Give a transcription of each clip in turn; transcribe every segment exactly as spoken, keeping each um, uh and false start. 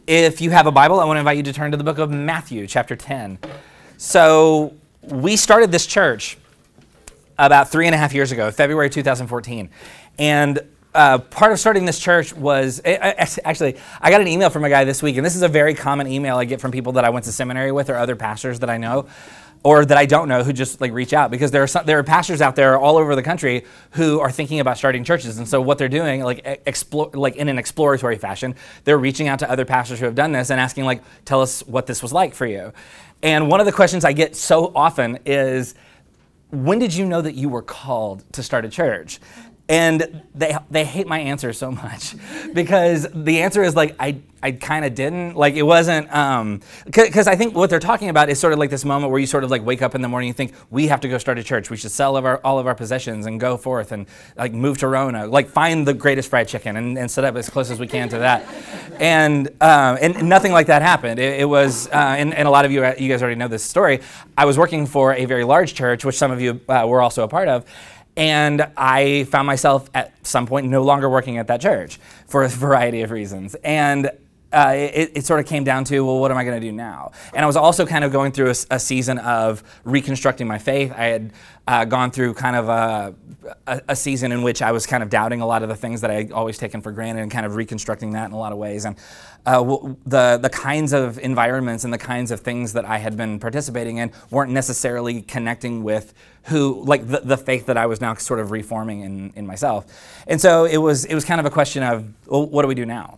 If you have a Bible, I want to invite you to turn to the book of Matthew, chapter ten. So we started this church about three and a half years ago, February two thousand fourteen. And uh, part of starting this church was, actually, I got an email from a guy this week, and this is a very common email I get from people that I went to seminary with or other pastors that I know, or that I don't know, who just like reach out, because there are some, there are pastors out there all over the country who are thinking about starting churches. And so what they're doing, like explore, like in an exploratory fashion, they're reaching out to other pastors who have done this and asking, like, tell us what this was like for you. And one of the questions I get so often is, when did you know that you were called to start a church? And they they hate my answer so much, because the answer is like, I I kind of didn't. Like, it wasn't, um, because I think what they're talking about is sort of like this moment where you sort of like wake up in the morning and think, we have to go start a church. We should sell all of our, all of our possessions and go forth and like move to Rona, like find the greatest fried chicken and, and set up as close as we can to that. And um, and nothing like that happened. It, it was, uh, and, and a lot of you, you guys already know this story. I was working for a very large church, which some of you uh, were also a part of. And I found myself at some point no longer working at that church for a variety of reasons. And uh, it, it sort of came down to, well, what am I going to do now? And I was also kind of going through a, a season of reconstructing my faith. I had uh, gone through kind of a, a, a season in which I was kind of doubting a lot of the things that I always taken for granted and kind of reconstructing that in a lot of ways. And uh, w- the the kinds of environments and the kinds of things that I had been participating in weren't necessarily connecting with who, like the, the faith that I was now sort of reforming in, in myself. And so it was it was kind of a question of, well, what do we do now?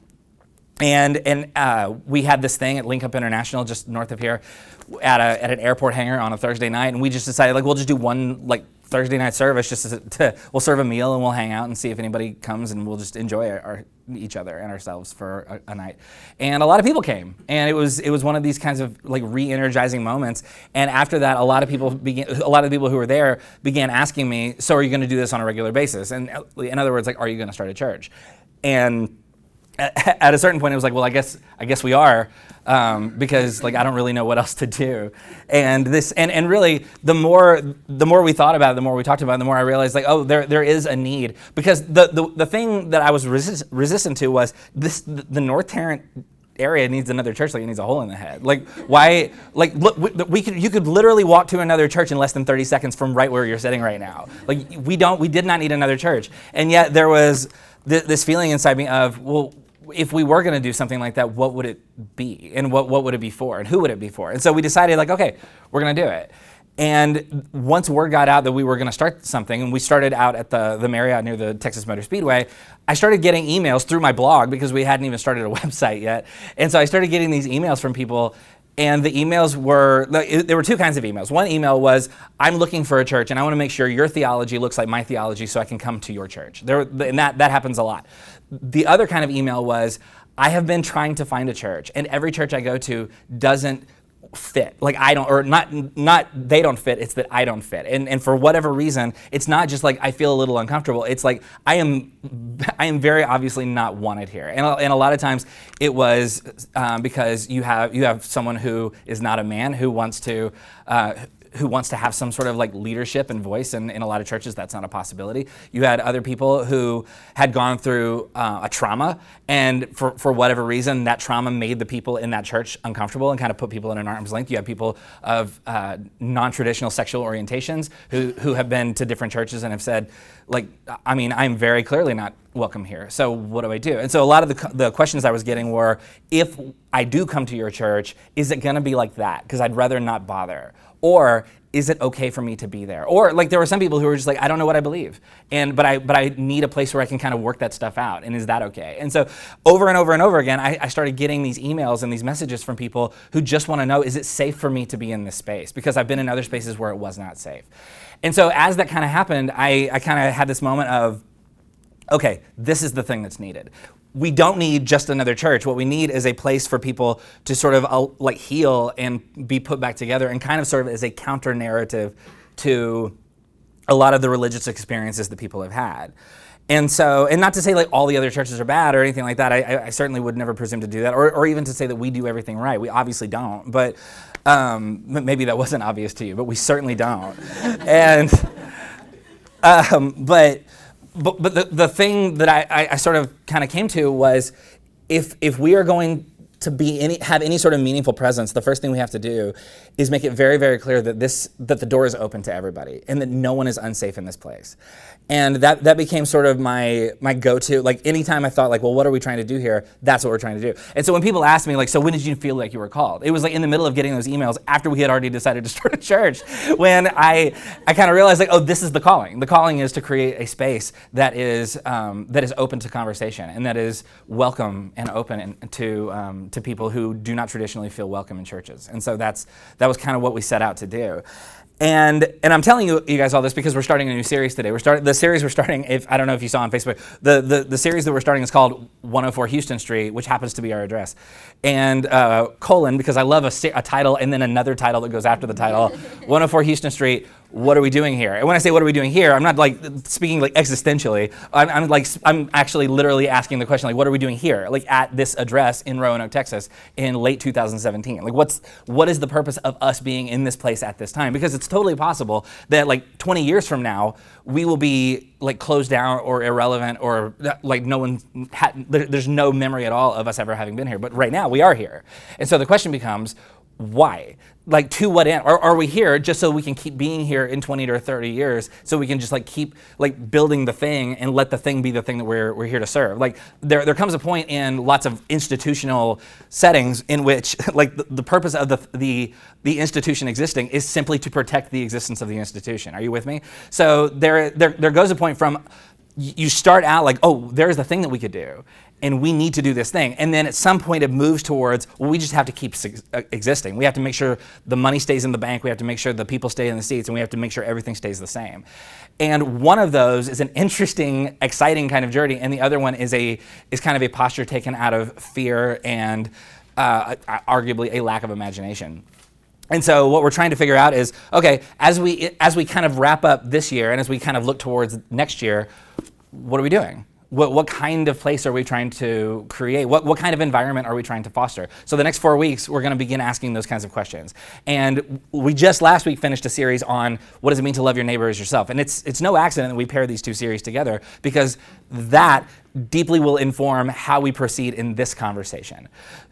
And and uh, we had this thing at Link Up International, just north of here, at a at an airport hangar on a Thursday night, and we just decided, like, we'll just do one like Thursday night service, just to, to we'll serve a meal and we'll hang out and see if anybody comes, and we'll just enjoy our, our each other and ourselves for a, a night. And a lot of people came, and it was it was one of these kinds of like re-energizing moments. And after that, a lot of people began, a lot of the people who were there began asking me, so are you going to do this on a regular basis? And in other words, like, are you going to start a church? And at a certain point, it was like, well, I guess I guess we are, um, because like I don't really know what else to do. And this, and, and really, the more the more we thought about it, the more we talked about it, the more I realized, like, oh, there there is a need. Because the the, the thing that I was resist, resistant to was this: the North Tarrant area needs another church, like it needs a hole in the head. Like, why? Like, look, we, we could you could literally walk to another church in less than thirty seconds from right where you're sitting right now. Like, we don't, we did not need another church, and yet there was th- this feeling inside me of, well, if we were going to do something like that, what would it be? And what, what would it be for? And who would it be for? And so we decided, like, okay, we're going to do it. And once word got out that we were going to start something, and we started out at the, the Marriott near the Texas Motor Speedway, I started getting emails through my blog, because we hadn't even started a website yet. And so I started getting these emails from people, and the emails were, there were two kinds of emails. One email was, I'm looking for a church, and I want to make sure your theology looks like my theology so I can come to your church. There, and that, that happens a lot. The other kind of email was, I have been trying to find a church, and every church I go to doesn't fit. Like, I don't, or not, not they don't fit, it's that I don't fit. And and for whatever reason, it's not just like I feel a little uncomfortable. It's like I am I am very obviously not wanted here. And, and a lot of times it was um, because you have you have someone who is not a man who wants to uh, who wants to have some sort of like leadership and voice, and in a lot of churches that's not a possibility. You had other people who had gone through uh, a trauma, and for, for whatever reason, that trauma made the people in that church uncomfortable and kind of put people in an arm's length. You have people of uh, non-traditional sexual orientations who, who have been to different churches and have said, like, I mean, I'm very clearly not welcome here, so what do I do? And so a lot of the, the questions I was getting were, if I do come to your church, is it gonna be like that? Because I'd rather not bother. Or is it okay for me to be there? Or like there were some people who were just like, I don't know what I believe, and but I but I need a place where I can kind of work that stuff out, and is that okay? And so over and over and over again, I, I started getting these emails and these messages from people who just want to know, is it safe for me to be in this space? Because I've been in other spaces where it was not safe. And so as that kind of happened, I, I kind of had this moment of, okay, this is the thing that's needed. We don't need just another church. What we need is a place for people to sort of uh, like heal and be put back together, and kind of sort of as a counter narrative to a lot of the religious experiences that people have had. And so, and not to say like all the other churches are bad or anything like that. I, I certainly would never presume to do that, or, or even to say that we do everything right. We obviously don't, but um, maybe that wasn't obvious to you, but we certainly don't. and, um, but, But, but the, the thing that I, I, I sort of kind of came to was, if if we are going to be any have any sort of meaningful presence, the first thing we have to do is make it very, very clear that this that the door is open to everybody and that no one is unsafe in this place. And that that became sort of my my go-to. Like anytime I thought like, well, what are we trying to do here? That's what we're trying to do. And so when people ask me like, so when did you feel like you were called? It was like in the middle of getting those emails after we had already decided to start a church, when I I kind of realized like, oh, this is the calling. The calling is to create a space that is um, that is open to conversation and that is welcome and open and, to um, to people who do not traditionally feel welcome in churches. And so that's that was kind of what we set out to do. And and I'm telling you, you guys all this because we're starting a new series today. We're starting the series we're starting. If I don't know if you saw on Facebook, the the, the series that we're starting is called one oh four Houston Street, which happens to be our address. And uh, colon, because I love a, a title and then another title that goes after the title. one oh four Houston Street. What are we doing here? And when I say what are we doing here, I'm not like speaking like existentially. I'm, I'm like I'm actually literally asking the question like, what are we doing here? Like at this address in Roanoke, Texas, in late two thousand seventeen. Like what's what is the purpose of us being in this place at this time? Because it's totally possible that like twenty years from now we will be like closed down or irrelevant or like no one had, there, there's no memory at all of us ever having been here. But right now we are here, and so the question becomes, why? Like to what end? Or are we here just so we can keep being here in twenty or thirty years so we can just like keep like building the thing and let the thing be the thing that we're we're here to serve? Like there there comes a point in lots of institutional settings in which like the, the purpose of the, the the institution existing is simply to protect the existence of the institution. Are you with me? So there there there goes a point from you start out like, oh, there's the thing that we could do, and we need to do this thing. And then at some point it moves towards, well, we just have to keep existing. We have to make sure the money stays in the bank. We have to make sure the people stay in the seats, and we have to make sure everything stays the same. And one of those is an interesting, exciting kind of journey, and the other one is a is kind of a posture taken out of fear and uh, arguably a lack of imagination. And so what we're trying to figure out is, okay, as we as we kind of wrap up this year and as we kind of look towards next year, what are we doing? What what kind of place are we trying to create? What what kind of environment are we trying to foster? So the next four weeks, we're going to begin asking those kinds of questions. And we just last week finished a series on what does it mean to love your neighbor as yourself. And it's it's no accident that we pair these two series together, because that deeply will inform how we proceed in this conversation.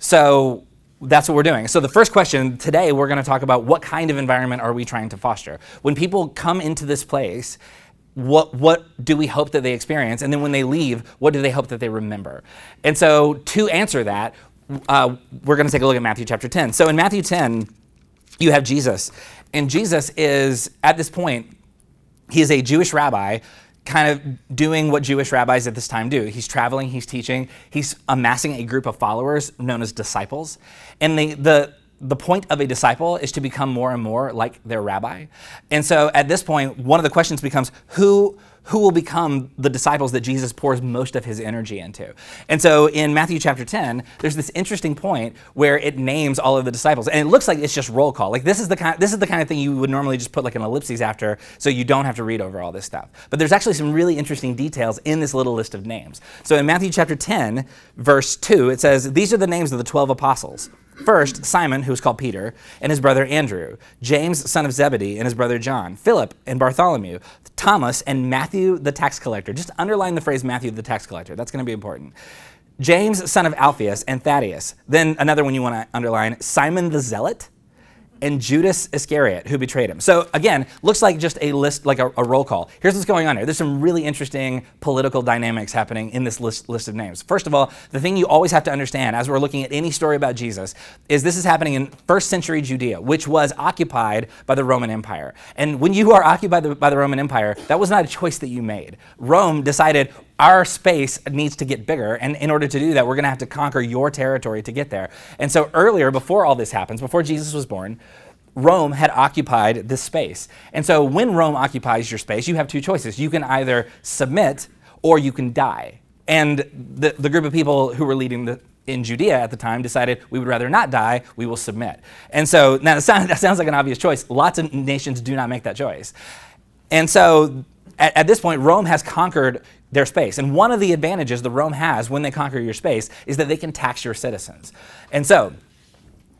So that's what we're doing. So the first question today, we're going to talk about what kind of environment are we trying to foster? When people come into this place, what what do we hope that they experience? And then when they leave, what do they hope that they remember? And so to answer that, uh, we're going to take a look at Matthew chapter ten. So in Matthew ten, you have Jesus. And Jesus is, at this point, he is a Jewish rabbi kind of doing what Jewish rabbis at this time do. He's traveling, he's teaching, he's amassing a group of followers known as disciples. And the the the point of a disciple is to become more and more like their rabbi. And so at this point, one of the questions becomes, who who will become the disciples that Jesus pours most of his energy into? And so in Matthew chapter ten, there's this interesting point where it names all of the disciples, and it looks like it's just roll call. Like this is the kind this is the kind of thing you would normally just put like an ellipses after, so you don't have to read over all this stuff. But there's actually some really interesting details in this little list of names. So in Matthew chapter ten, verse two, it says, "These are the names of the twelve apostles. First, Simon, who is called Peter, and his brother Andrew, James, son of Zebedee, and his brother John, Philip and Bartholomew, Thomas, and Matthew the tax collector." Just underline the phrase Matthew the tax collector. That's going to be important. James, son of Alphaeus, and Thaddeus. Then another one you want to underline, Simon the Zealot, and Judas Iscariot, who betrayed him. So again, looks like just a list, like a, a roll call. Here's what's going on here. There's some really interesting political dynamics happening in this list, list of names. First of all, the thing you always have to understand as we're looking at any story about Jesus is this is happening in first century Judea, which was occupied by the Roman Empire. And when you are occupied by the, by the Roman Empire, that was not a choice that you made. Rome decided our space needs to get bigger, and in order to do that, we're going to have to conquer your territory to get there. And so earlier, before all this happens, before Jesus was born, Rome had occupied this space. And so when Rome occupies your space, you have two choices. You can either submit or you can die. And the, the group of people who were leading the in Judea at the time decided we would rather not die, we will submit. And so now that sounds, that sounds like an obvious choice. Lots of nations do not make that choice. And so at, at this point, Rome has conquered their space. And one of the advantages that Rome has when they conquer your space is that they can tax your citizens. And so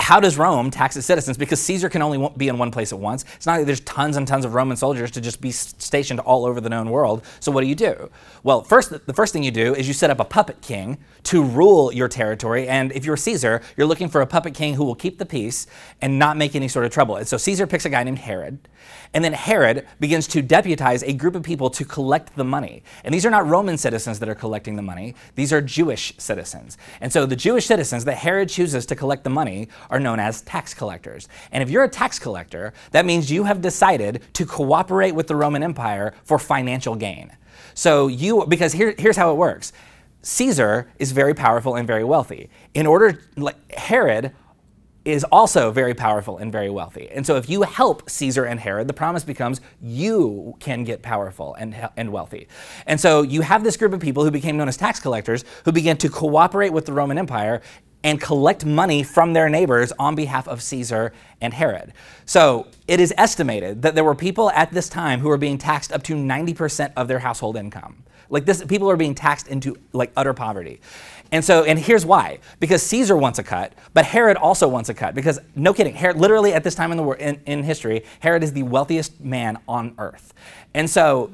how does Rome tax its citizens? Because Caesar can only be in one place at once. It's not like there's tons and tons of Roman soldiers to just be stationed all over the known world. So what do you do? Well, first, the first thing you do is you set up a puppet king to rule your territory. And if you're Caesar, you're looking for a puppet king who will keep the peace and not make any sort of trouble. And so Caesar picks a guy named Herod. And then Herod begins to deputize a group of people to collect the money. And these are not Roman citizens that are collecting the money. These are Jewish citizens. And so the Jewish citizens that Herod chooses to collect the money are known as tax collectors. And if you're a tax collector, that means you have decided to cooperate with the Roman Empire for financial gain. So you, because here, here's how it works. Caesar is very powerful and very wealthy. In order, like Herod is also very powerful and very wealthy. And so if you help Caesar and Herod, the promise becomes you can get powerful and, and wealthy. And so you have this group of people who became known as tax collectors who began to cooperate with the Roman Empire and collect money from their neighbors on behalf of Caesar and Herod. So it is estimated that there were people at this time who were being taxed up to ninety percent of their household income. Like this, people are being taxed into like utter poverty. And so, and here's why. Because Caesar wants a cut, but Herod also wants a cut. Because, no kidding, Herod, literally at this time in the war, in, in history, Herod is the wealthiest man on earth. And so,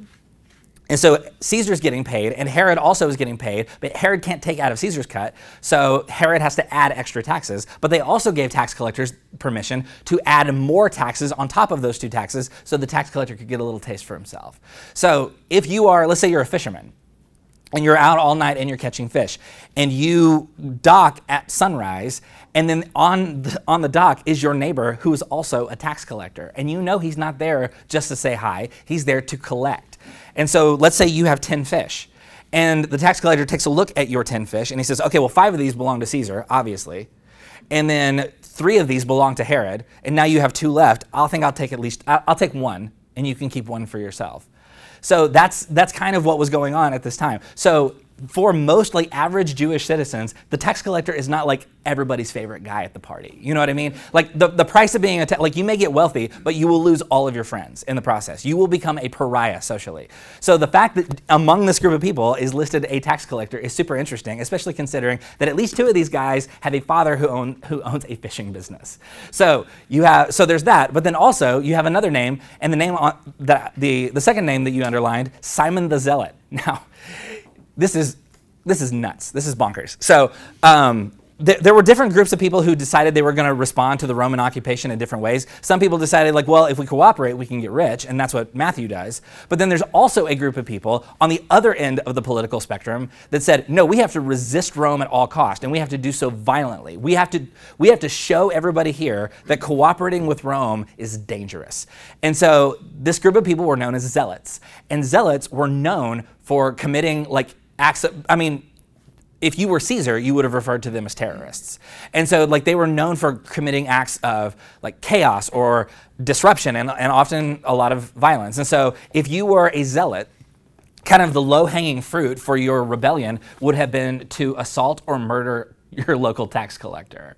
and so Caesar's getting paid, and Herod also is getting paid, but Herod can't take out of Caesar's cut, so Herod has to add extra taxes. But they also gave tax collectors permission to add more taxes on top of those two taxes, so the tax collector could get a little taste for himself. So if you are, let's say you're a fisherman, and you're out all night and you're catching fish, and you dock at sunrise, and then on the, on the dock is your neighbor who is also a tax collector. And you know he's not there just to say hi, he's there to collect. And so let's say you have ten fish, and the tax collector takes a look at your ten fish, and he says, okay, well, five of these belong to Caesar, obviously, and then three of these belong to Herod, and now you have two left. I'll think I'll take at least, I'll take one, and you can keep one for yourself. So that's that's kind of what was going on at this time. So for most like average Jewish citizens, the tax collector is not like everybody's favorite guy at the party. You know what I mean? Like the, the price of being a ta- like you may get wealthy, but you will lose all of your friends in the process. You will become a pariah socially. So the fact that among this group of people is listed a tax collector is super interesting, especially considering that at least two of these guys have a father who own who owns a fishing business. So you have so there's that, but then also you have another name, and the name on the the, the second name that you underlined, Simon the Zealot. Now, This is this is nuts. This is bonkers. So um, th- there were different groups of people who decided they were going to respond to the Roman occupation in different ways. Some people decided, like, well, if we cooperate, we can get rich, and that's what Matthew does. But then there's also a group of people on the other end of the political spectrum that said, no, we have to resist Rome at all cost, and we have to do so violently. We have to we have to show everybody here that cooperating with Rome is dangerous. And so this group of people were known as zealots, and zealots were known for committing like acts of, I mean, if you were Caesar, you would have referred to them as terrorists. And so like they were known for committing acts of like chaos or disruption and, and often a lot of violence. And so if you were a zealot, kind of the low-hanging fruit for your rebellion would have been to assault or murder your local tax collector.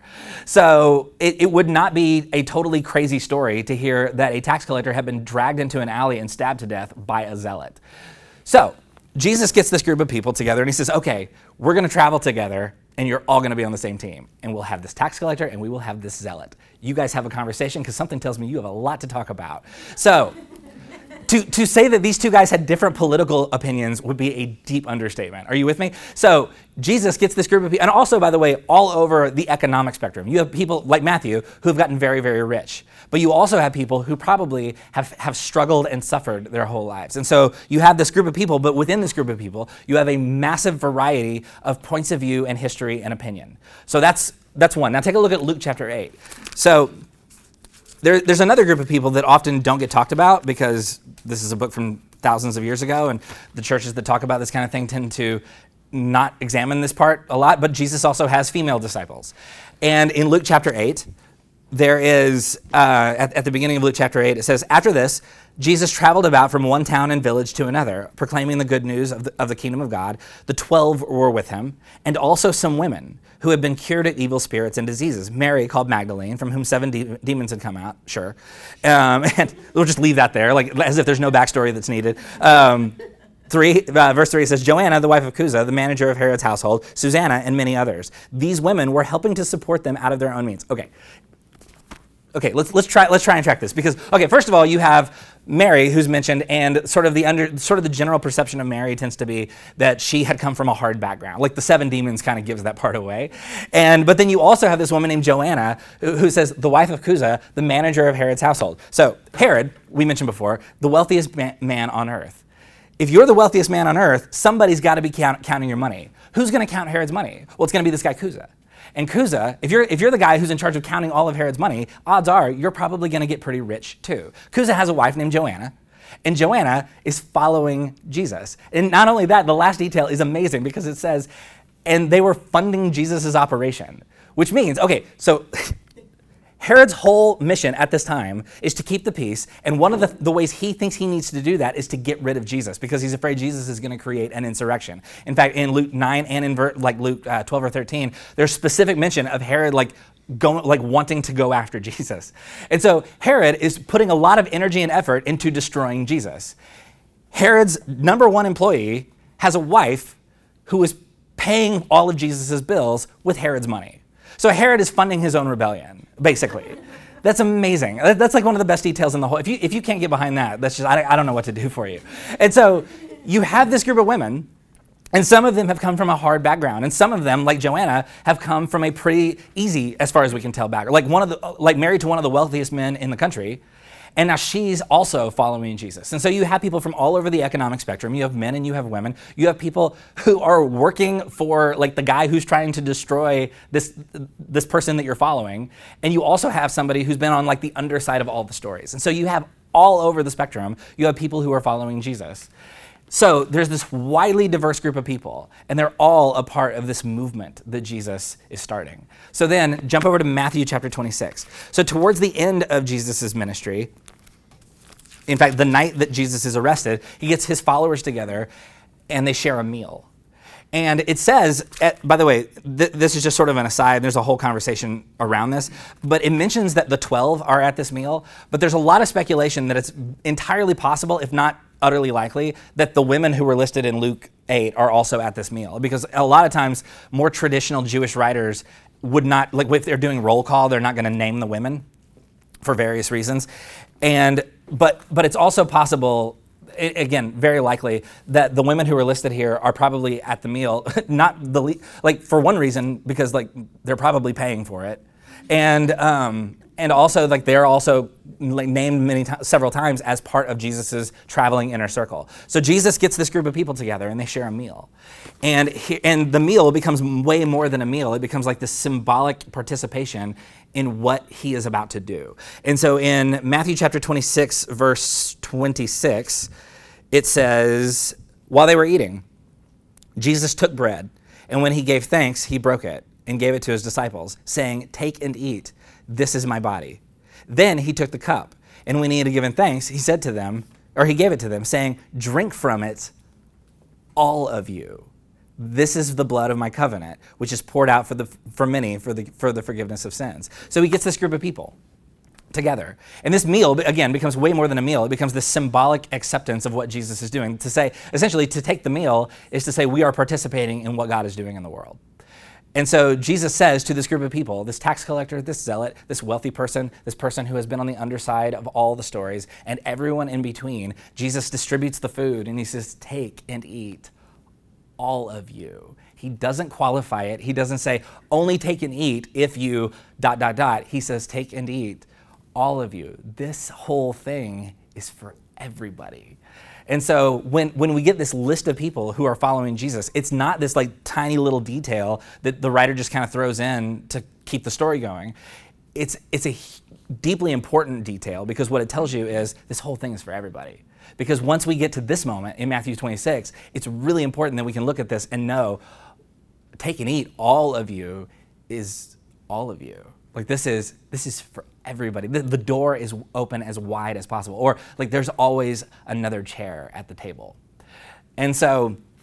So it, it would not be a totally crazy story to hear that a tax collector had been dragged into an alley and stabbed to death by a zealot. So Jesus gets this group of people together and he says, okay, we're going to travel together and you're all going to be on the same team. And we'll have this tax collector and we will have this zealot. You guys have a conversation because something tells me you have a lot to talk about. So to, to say that these two guys had different political opinions would be a deep understatement. Are you with me? So Jesus gets this group of people, and also, by the way, all over the economic spectrum. You have people like Matthew who've gotten very, very rich. But you also have people who probably have, have struggled and suffered their whole lives. And so you have this group of people, but within this group of people, you have a massive variety of points of view and history and opinion. So that's that's one. Now take a look at Luke chapter eight. So there, there's another group of people that often don't get talked about because this is a book from thousands of years ago, and the churches that talk about this kind of thing tend to not examine this part a lot, but Jesus also has female disciples. And in Luke chapter eight, there is, uh, at, at the beginning of Luke chapter eight, it says, after this, Jesus traveled about from one town and village to another, proclaiming the good news of the, of the kingdom of God. The twelve were with him, and also some women who had been cured of evil spirits and diseases. Mary, called Magdalene, from whom seven de- demons had come out, sure. Um, and we'll just leave that there, like as if there's no backstory that's needed. Um, Three, uh, verse three says, Joanna, the wife of Chuza, the manager of Herod's household, Susanna, and many others. These women were helping to support them out of their own means. Okay. Okay, let's let's try let's try and track this because okay, first of all, you have Mary who's mentioned, and sort of the under sort of the general perception of Mary tends to be that she had come from a hard background. Like the seven demons kind of gives that part away. And but then you also have this woman named Joanna who, who says the wife of Chuza, the manager of Herod's household. So Herod, we mentioned before, the wealthiest ma- man on earth. If you're the wealthiest man on earth, somebody's got to be count, counting your money. Who's going to count Herod's money? Well, it's going to be this guy Chuza. And Chuza, if you're if you're the guy who's in charge of counting all of Herod's money, odds are you're probably going to get pretty rich too. Chuza has a wife named Joanna, and Joanna is following Jesus. And not only that, the last detail is amazing because it says, and they were funding Jesus' operation, which means, okay, so Herod's whole mission at this time is to keep the peace, and one of the, the ways he thinks he needs to do that is to get rid of Jesus because he's afraid Jesus is going to create an insurrection. In fact, in Luke nine and in ver, like Luke uh, twelve or thirteen, there's specific mention of Herod like going, like wanting to go after Jesus. And so Herod is putting a lot of energy and effort into destroying Jesus. Herod's number one employee has a wife who is paying all of Jesus' bills with Herod's money. So Herod is funding his own rebellion, basically. That's amazing. That's like one of the best details in the whole. If you if you can't get behind that, that's just I, I don't know what to do for you. And so you have this group of women, and some of them have come from a hard background, and some of them, like Joanna, have come from a pretty easy, as far as we can tell, background. Like one of the like married to one of the wealthiest men in the country. And now she's also following Jesus. And so you have people from all over the economic spectrum. You have men and you have women. You have people who are working for like the guy who's trying to destroy this this person that you're following. And you also have somebody who's been on like the underside of all the stories. And so you have all over the spectrum, you have people who are following Jesus. So there's this widely diverse group of people, and they're all a part of this movement that Jesus is starting. So then jump over to Matthew chapter twenty-six. So towards the end of Jesus' ministry, in fact, the night that Jesus is arrested, he gets his followers together and they share a meal. And it says, at, by the way, th- this is just sort of an aside, there's a whole conversation around this, but it mentions that the twelve are at this meal, but there's a lot of speculation that it's entirely possible, if not utterly likely, that the women who were listed in Luke eight are also at this meal. Because a lot of times, more traditional Jewish writers would not, like if they're doing roll call, they're not going to name the women for various reasons. And but but it's also possible, again, very likely, that the women who are listed here are probably at the meal, not the le- like for one reason, because like they're probably paying for it, and um, and also like they're also like named many times, several times as part of Jesus's traveling inner circle. So Jesus gets this group of people together and they share a meal, and he, and the meal becomes way more than a meal. It becomes like this symbolic participation in what he is about to do. And so in Matthew chapter twenty-six, verse twenty-six, it says, while they were eating, Jesus took bread, and when he gave thanks, he broke it and gave it to his disciples, saying, "Take and eat, this is my body." Then he took the cup, and when he had given thanks, he said to them, or he gave it to them, saying, "Drink from it, all of you. This is the blood of my covenant, which is poured out for the for many for the for the forgiveness of sins." So he gets this group of people together. And this meal, again, becomes way more than a meal. It becomes this symbolic acceptance of what Jesus is doing. To say, essentially, to take the meal is to say we are participating in what God is doing in the world. And so Jesus says to this group of people, this tax collector, this zealot, this wealthy person, this person who has been on the underside of all the stories, and everyone in between, Jesus distributes the food and he says, "Take and eat, all of you." He doesn't qualify it. He doesn't say, only take and eat if you dot, dot, dot. He says, take and eat, all of you. This whole thing is for everybody. And so when, when we get this list of people who are following Jesus, it's not this like tiny little detail that the writer just kind of throws in to keep the story going. It's, it's a deeply important detail because what it tells you is this whole thing is for everybody. Because once we get to this moment in Matthew twenty-six, it's really important that we can look at this and know, take and eat, all of you is all of you. Like this is this is for everybody. The, the door is open as wide as possible. Or like there's always another chair at the table. And so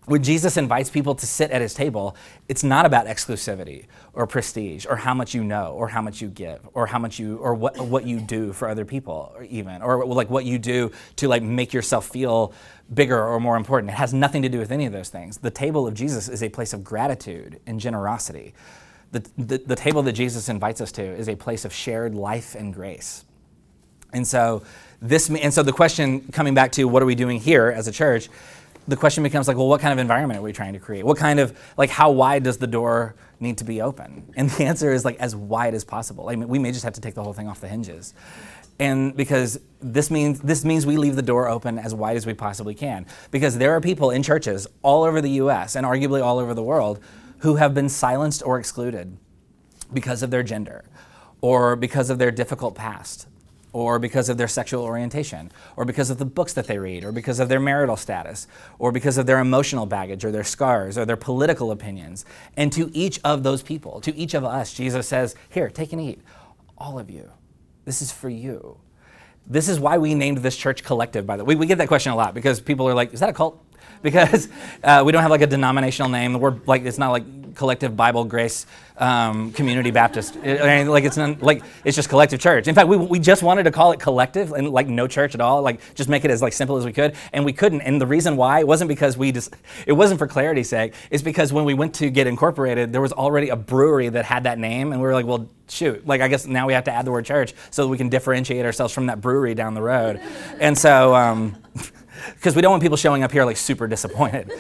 when Jesus invites people to sit at his table, it's not about exclusivity or prestige or how much you know or how much you give or how much you or what what you do for other people or even or like what you do to like make yourself feel bigger or more important. It has nothing to do with any of those things. The table of Jesus is a place of gratitude and generosity. The, the, the table that Jesus invites us to is a place of shared life and grace. And so this and so the question coming back to what are we doing here as a church, the question becomes like, well, what kind of environment are we trying to create? What kind of, like, how wide does the door need to be open? And the answer is like as wide as possible. Like, we may just have to take the whole thing off the hinges. And because this means this means we leave the door open as wide as we possibly can. Because there are people in churches all over the U S and arguably all over the world who have been silenced or excluded because of their gender or because of their difficult past, or because of their sexual orientation, or because of the books that they read, or because of their marital status, or because of their emotional baggage, or their scars, or their political opinions. And to each of those people, to each of us, Jesus says, here, take and eat, all of you. This is for you. This is why we named this church Collective, by the way. We, we get that question a lot because people are like, is that a cult? Because uh, we don't have like a denominational name. We're like, it's not like Collective Bible Grace um, Community Baptist. It, I mean, like it's not, like it's just Collective Church. In fact, we we just wanted to call it Collective and like no church at all. Like just make it as like simple as we could, and we couldn't. And the reason why it wasn't because we just it wasn't for clarity's sake. It's because when we went to get incorporated, there was already a brewery that had that name, and we were like, well, shoot, like I guess now we have to add the word church so that we can differentiate ourselves from that brewery down the road. And so. Um, Because we don't want people showing up here like super disappointed.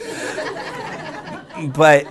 but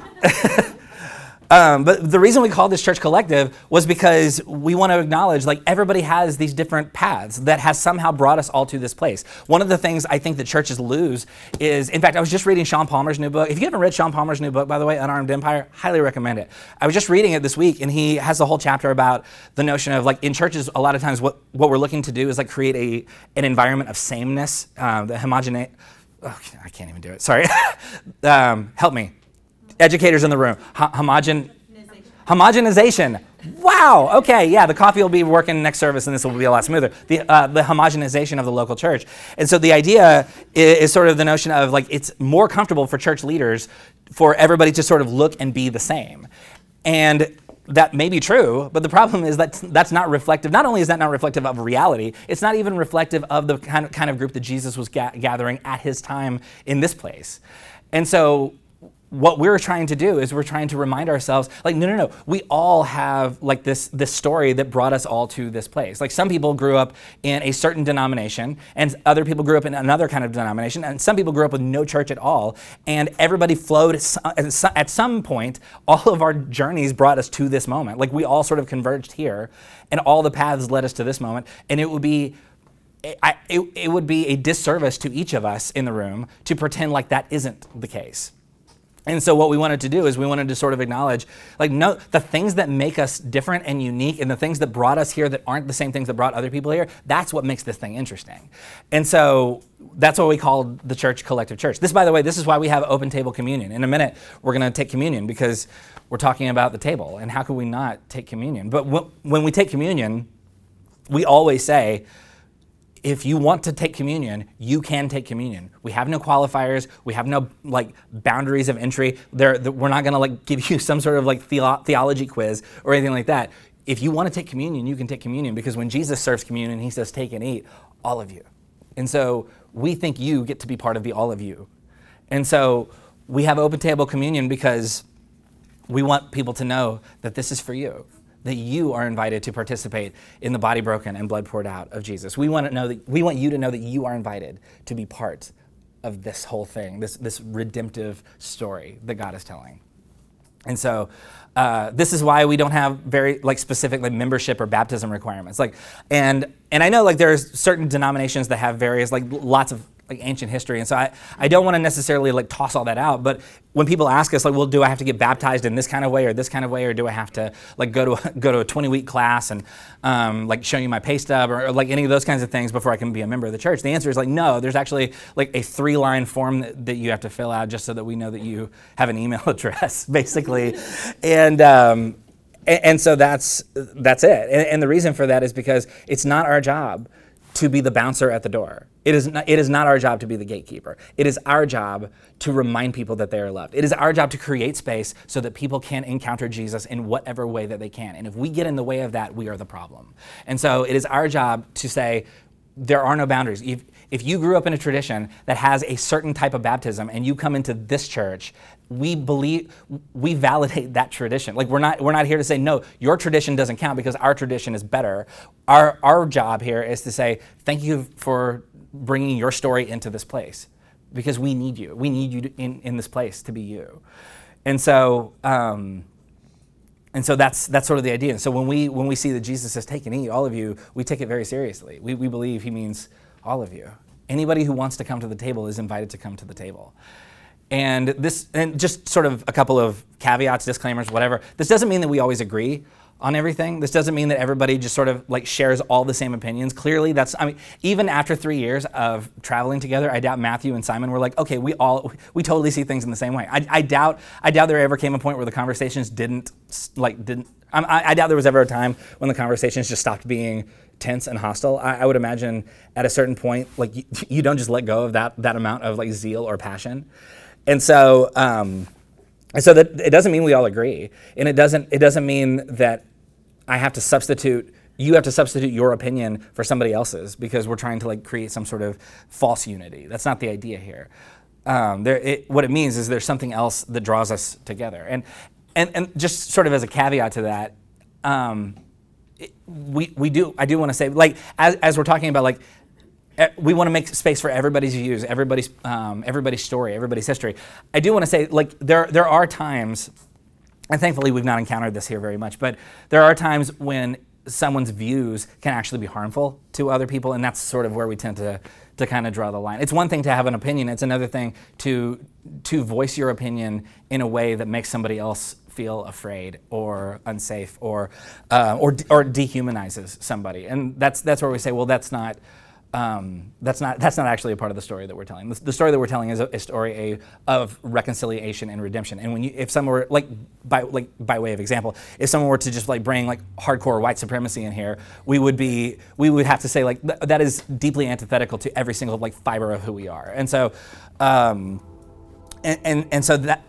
um, but the reason we called this church Collective was because we want to acknowledge like everybody has these different paths that has somehow brought us all to this place. One of the things I think that churches lose is, in fact, I was just reading Sean Palmer's new book. If you haven't read Sean Palmer's new book, by the way, Unarmed Empire, highly recommend it. I was just reading it this week, and he has a whole chapter about the notion of like in churches, a lot of times what, what we're looking to do is like create a an environment of sameness, um, the homogenate. Oh, I can't even do it. Sorry. um, help me. Educators in the room. Ho- homogen, homogenization. Wow. Okay. Yeah. The coffee will be working next service, and this will be a lot smoother. The uh, the homogenization of the local church, and so the idea is, is sort of the notion of like it's more comfortable for church leaders for everybody to sort of look and be the same, and that may be true, but the problem is that that's not reflective. Not only is that not reflective of reality, it's not even reflective of the kind of kind of group that Jesus was ga- gathering at his time in this place, and so. What we're trying to do is we're trying to remind ourselves, like, no, no, no, we all have like this this story that brought us all to this place. Like some people grew up in a certain denomination and other people grew up in another kind of denomination and some people grew up with no church at all, and everybody flowed at some point. All of our journeys brought us to this moment. Like we all sort of converged here and all the paths led us to this moment, and it would be I, it, it would be a disservice to each of us in the room to pretend like that isn't the case. And so what we wanted to do is we wanted to sort of acknowledge, like, no, the things that make us different and unique and the things that brought us here that aren't the same things that brought other people here, that's what makes this thing interesting. And so that's what we called the church Collective Church. This, by the way, this is why we have open table communion. In a minute, we're going to take communion because we're talking about the table and how could we not take communion? But w- when we take communion, we always say, if you want to take communion, you can take communion. We have no qualifiers. We have no like boundaries of entry. There, the, we're not going to like give you some sort of like theo- theology quiz or anything like that. If you want to take communion, you can take communion because when Jesus serves communion, he says, "Take and eat, all of you." And so we think you get to be part of the all of you. And so we have open table communion because we want people to know that this is for you. That you are invited to participate in the body broken and blood poured out of Jesus. We want to know that we want you to know that you are invited to be part of this whole thing, this this redemptive story that God is telling. And so uh, this is why we don't have very like specific like membership or baptism requirements. Like and and I know like there's certain denominations that have various like lots of like ancient history, and so I, I don't want to necessarily like toss all that out, but when people ask us like, well, do I have to get baptized in this kind of way or this kind of way, or do I have to like go to a, go to a twenty week class and um, like show you my pay stub or, or like any of those kinds of things before I can be a member of the church? The answer is like no. There's actually like a three line form that, that you have to fill out just so that we know that you have an email address, basically, and. Um, and, and so that's that's it, and, and the reason for that is because it's not our job to be the bouncer at the door. It is not, it is not our job to be the gatekeeper. It is our job to remind people that they are loved. It is our job to create space so that people can encounter Jesus in whatever way that they can. And if we get in the way of that, we are the problem. And so it is our job to say, there are no boundaries. If, if you grew up in a tradition that has a certain type of baptism and you come into this church, we believe, we validate that tradition. Like we're not, we're not here to say, no, your tradition doesn't count because our tradition is better. Our, our job here is to say, thank you for bringing your story into this place because we need you. We need you to, in, in this place to be you. And so, um, And so that's that's sort of the idea. And so when we when we see that Jesus says, take and eat, all of you, we take it very seriously. We we believe he means all of you. Anybody who wants to come to the table is invited to come to the table. And this, and just sort of a couple of caveats, disclaimers, whatever. This doesn't mean that we always agree on everything. This doesn't mean that everybody just sort of like shares all the same opinions. Clearly that's, I mean, even after three years of traveling together, I doubt Matthew and Simon were like, okay, we all, we totally see things in the same way. I, I doubt, I doubt there ever came a point where the conversations didn't, like, didn't, I, I doubt there was ever a time when the conversations just stopped being tense and hostile. I, I would imagine at a certain point, like you, you don't just let go of that, that amount of like zeal or passion. And so, um, And so that it doesn't mean we all agree, and it doesn't it doesn't mean that I have to substitute you have to substitute your opinion for somebody else's because we're trying to like create some sort of false unity. That's not the idea here. Um, there, it, what it means is there's something else that draws us together, and and and just sort of as a caveat to that, um, it, we we do I do want to say like as as we're talking about like. We want to make space for everybody's views, everybody's um, everybody's story, everybody's history. I do want to say, like, there there are times, and thankfully we've not encountered this here very much, but there are times when someone's views can actually be harmful to other people, and that's sort of where we tend to to kind of draw the line. It's one thing to have an opinion; it's another thing to to voice your opinion in a way that makes somebody else feel afraid or unsafe or uh, or or dehumanizes somebody, and that's that's where we say, well, that's not. Um, that's not that's not actually a part of the story that we're telling. The, the story that we're telling is a, a story a, of reconciliation and redemption. And when you, if someone were like by like by way of example, if someone were to just like bring like hardcore white supremacy in here, we would be we would have to say like th- that is deeply antithetical to every single like fiber of who we are. And so, um, and, and and so that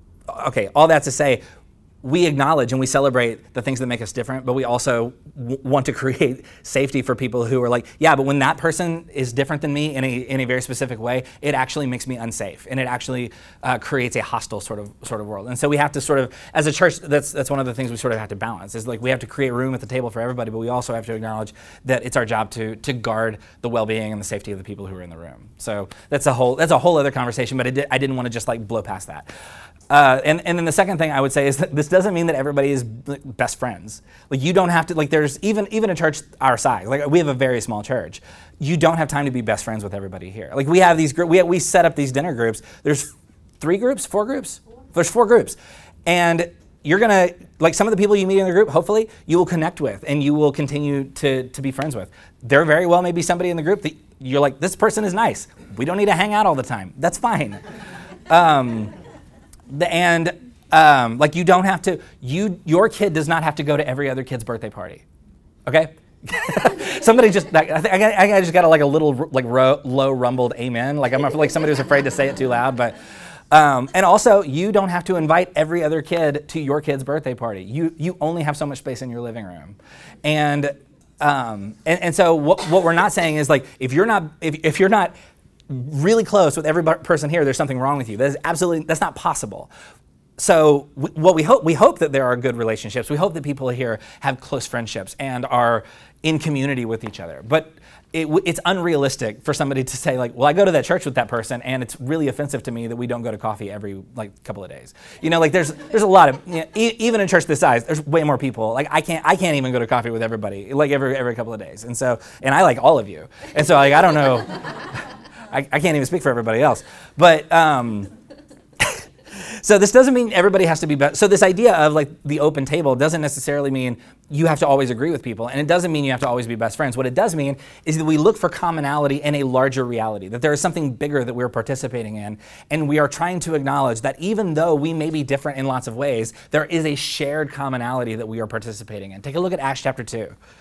okay, all that to say. We acknowledge and we celebrate the things that make us different, but we also w- want to create safety for people who are like, yeah, but when that person is different than me in a in a very specific way, it actually makes me unsafe, and it actually uh, creates a hostile sort of sort of world. And so we have to sort of, as a church, that's that's one of the things we sort of have to balance. Is like we have to create room at the table for everybody, but we also have to acknowledge that it's our job to to guard the well-being and the safety of the people who are in the room. So that's a whole that's a whole other conversation, but I, did, I didn't want to just like blow past that. Uh, and, and then the second thing I would say is that this doesn't mean that everybody is best friends. Like you don't have to, like there's even even a church our size, like we have a very small church. You don't have time to be best friends with everybody here. Like we have these groups, we, we set up these dinner groups. There's three groups, four groups? There's four groups. And you're gonna, like some of the people you meet in the group, hopefully you will connect with and you will continue to, to be friends with. There very well may be somebody in the group that you're like, this person is nice. We don't need to hang out all the time. That's fine. Um, The, and um, like you don't have to, you your kid does not have to go to every other kid's birthday party, okay? Somebody just, like, I, think I, got, I just got a, like a little like ro- low rumbled amen. Like I'm like somebody was afraid to say it too loud, but um, and also you don't have to invite every other kid to your kid's birthday party. You you only have so much space in your living room, and um, and, and so what what we're not saying is like if you're not if if you're not really close with every person here, there's something wrong with you. That is absolutely, that's not possible. So we, what we hope, we hope that there are good relationships. We hope that people here have close friendships and are in community with each other. But it, it's unrealistic for somebody to say like, well, I go to that church with that person and it's really offensive to me that we don't go to coffee every like couple of days. You know, like there's there's a lot of, you know, e- even in a church this size, there's way more people. Like I can't I can't even go to coffee with everybody like every every couple of days. And so, and I like all of you. And so like, I don't know. I, I can't even speak for everybody else. But um, so this doesn't mean everybody has to be best. So this idea of like the open table doesn't necessarily mean you have to always agree with people. And it doesn't mean you have to always be best friends. What it does mean is that we look for commonality in a larger reality, that there is something bigger that we're participating in. And we are trying to acknowledge that even though we may be different in lots of ways, there is a shared commonality that we are participating in. Take a look at Acts chapter two.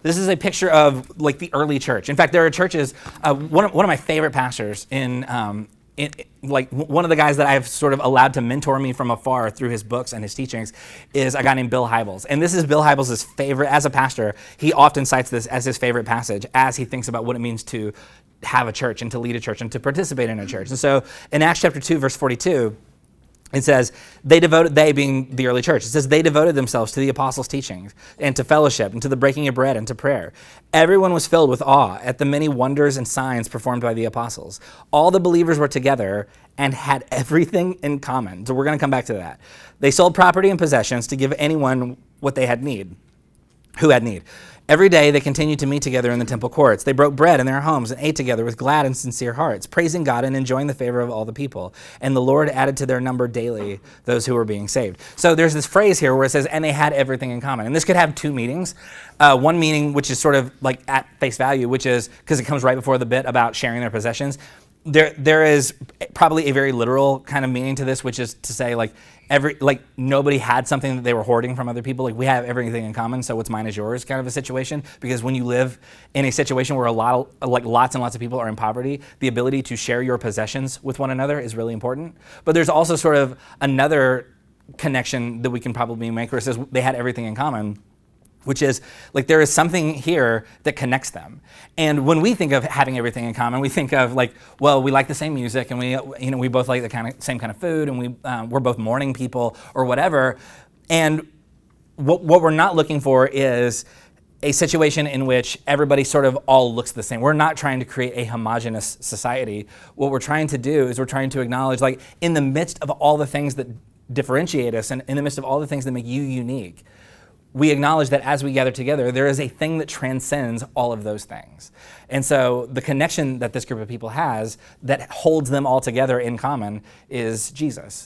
This is a picture of like the early church. In fact, there are churches, uh, one, of, one of my favorite pastors in, um, in, like one of the guys that I've sort of allowed to mentor me from afar through his books and his teachings is a guy named Bill Hybels. And this is Bill Hybels' favorite, as a pastor, he often cites this as his favorite passage as he thinks about what it means to have a church and to lead a church and to participate in a church. And so in Acts chapter two, verse forty-two, it says, they devoted, they being the early church, it says they devoted themselves to the apostles' teachings and to fellowship and to the breaking of bread and to prayer. Everyone was filled with awe at the many wonders and signs performed by the apostles. All the believers were together and had everything in common. So we're going to come back to that. They sold property and possessions to give anyone what they had need, who had need. Every day they continued to meet together in the temple courts. They broke bread in their homes and ate together with glad and sincere hearts, praising God and enjoying the favor of all the people. And the Lord added to their number daily those who were being saved. So there's this phrase here where it says, and they had everything in common. And this could have two meanings. Uh, one meaning, which is sort of like at face value, which is, because it comes right before the bit about sharing their possessions. There, there is probably a very literal kind of meaning to this, which is to say, like, every, like nobody had something that they were hoarding from other people. Like, we have everything in common, so what's mine is yours, kind of a situation. Because when you live in a situation where a lot, of, like, lots and lots of people are in poverty, the ability to share your possessions with one another is really important. But there's also sort of another connection that we can probably make where it says they had everything in common, which is like there is something here that connects them. And when we think of having everything in common, we think of like, well, we like the same music and we, you know, we both like the kind of same kind of food and we, um, we're both morning people or whatever. And what, what we're not looking for is a situation in which everybody sort of all looks the same. We're not trying to create a homogenous society. What we're trying to do is we're trying to acknowledge, like, in the midst of all the things that differentiate us and in the midst of all the things that make you unique, we acknowledge that as we gather together, there is a thing that transcends all of those things. And so the connection that this group of people has that holds them all together in common is Jesus.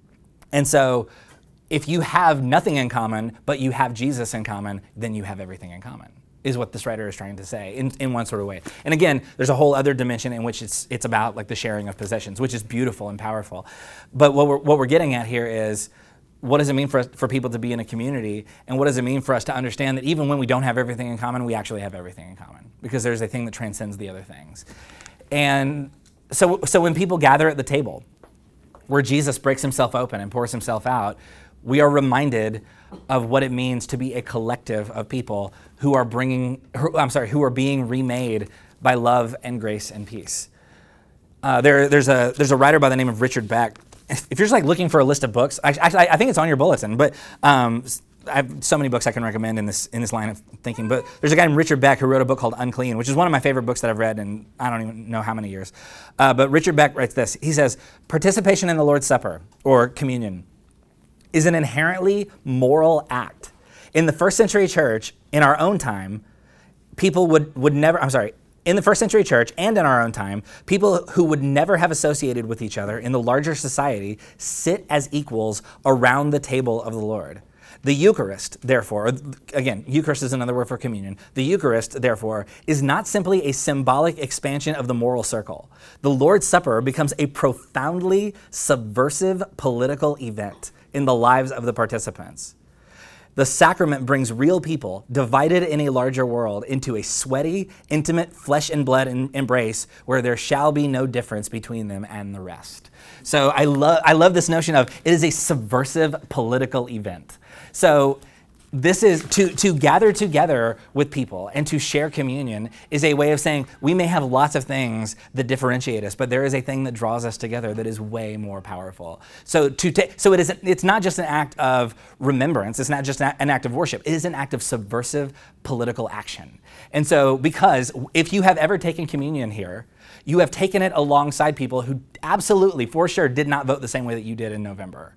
And so if you have nothing in common, but you have Jesus in common, then you have everything in common, is what this writer is trying to say in, in one sort of way. And again, there's a whole other dimension in which it's it's about like the sharing of possessions, which is beautiful and powerful. But what we're, what we're getting at here is, what does it mean for us, for people to be in a community? And what does it mean for us to understand that even when we don't have everything in common, we actually have everything in common? Because there's a thing that transcends the other things. And so, so when people gather at the table, where Jesus breaks himself open and pours himself out, we are reminded of what it means to be a collective of people who are bringing, who, I'm sorry, who are being remade by love and grace and peace. Uh, there, there's a there's a writer by the name of Richard Beck. If you're just like looking for a list of books, actually, I think it's on your bulletin, but um, I have so many books I can recommend in this in this line of thinking. But there's a guy named Richard Beck who wrote a book called Unclean, which is one of my favorite books that I've read in I don't even know how many years. Uh, but Richard Beck writes this. He says, participation in the Lord's Supper, or communion, is an inherently moral act. In the first century church, in our own time, people would, would never, I'm sorry, in the first century church and in our own time, people who would never have associated with each other in the larger society sit as equals around the table of the Lord. The Eucharist, therefore, again, Eucharist is another word for communion. The Eucharist, therefore, is not simply a symbolic expansion of the moral circle. The Lord's Supper becomes a profoundly subversive political event in the lives of the participants. The sacrament brings real people, divided in a larger world, into a sweaty, intimate, flesh and blood embrace where there shall be no difference between them and the rest. So I love I love this notion of it is a subversive political event. So this is to, to gather together with people and to share communion is a way of saying we may have lots of things that differentiate us, but there is a thing that draws us together that is way more powerful. So to ta- so it is it's not just an act of remembrance, it's not just an act of worship, it is an act of subversive political action. And so because if you have ever taken communion here, you have taken it alongside people who absolutely, for sure, did not vote the same way that you did in November.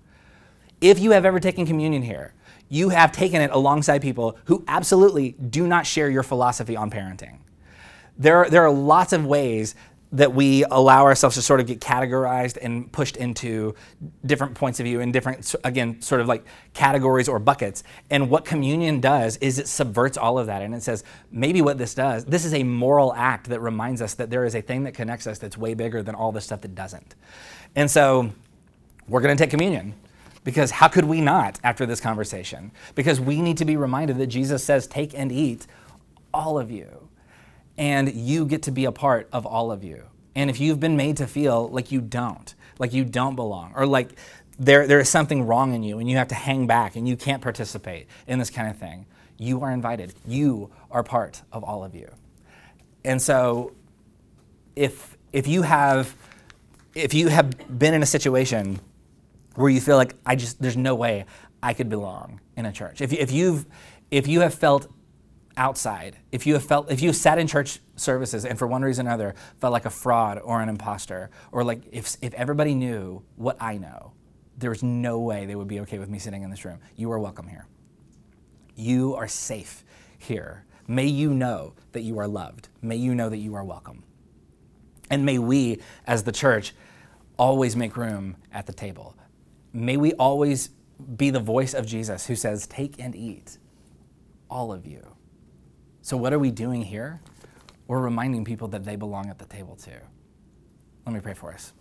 If you have ever taken communion here, you have taken it alongside people who absolutely do not share your philosophy on parenting. There are, there are lots of ways that we allow ourselves to sort of get categorized and pushed into different points of view and different, again, sort of like categories or buckets. And what communion does is it subverts all of that. And it says, maybe what this does, this is a moral act that reminds us that there is a thing that connects us that's way bigger than all the stuff that doesn't. And so we're going to take communion. Because how could we not after this conversation? Because we need to be reminded that Jesus says, take and eat all of you. And you get to be a part of all of you. And if you've been made to feel like you don't, like you don't belong, or like there there is something wrong in you and you have to hang back and you can't participate in this kind of thing, you are invited. You are part of all of you. And so if if you have if you have been in a situation where you feel like I just there's no way I could belong in a church. If you, if you've if you have felt outside, if you have felt if you have sat in church services and for one reason or another felt like a fraud or an imposter, or like if if everybody knew what I know, there's no way they would be okay with me sitting in this room. You are welcome here. You are safe here. May you know that you are loved. May you know that you are welcome. And may we, as the church, always make room at the table. May we always be the voice of Jesus who says, take and eat, all of you. So what are we doing here? We're reminding people that they belong at the table too. Let me pray for us.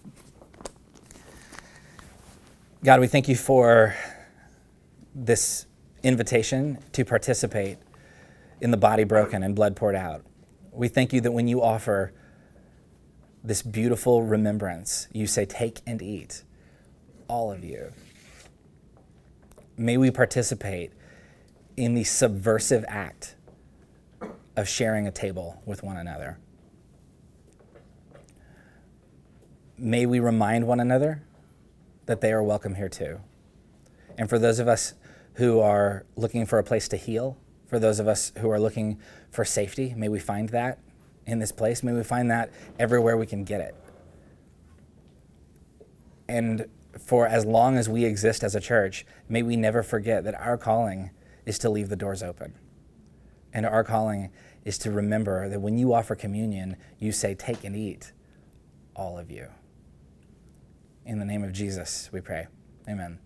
God, we thank you for this invitation to participate in the body broken and blood poured out. We thank you that when you offer this beautiful remembrance, you say, take and eat, all of you. May we participate in the subversive act of sharing a table with one another. May we remind one another that they are welcome here too. And for those of us who are looking for a place to heal, for those of us who are looking for safety, may we find that in this place. May we find that everywhere we can get it. And for as long as we exist as a church, may we never forget that our calling is to leave the doors open. And our calling is to remember that when you offer communion, you say, take and eat, all of you. In the name of Jesus, we pray. Amen.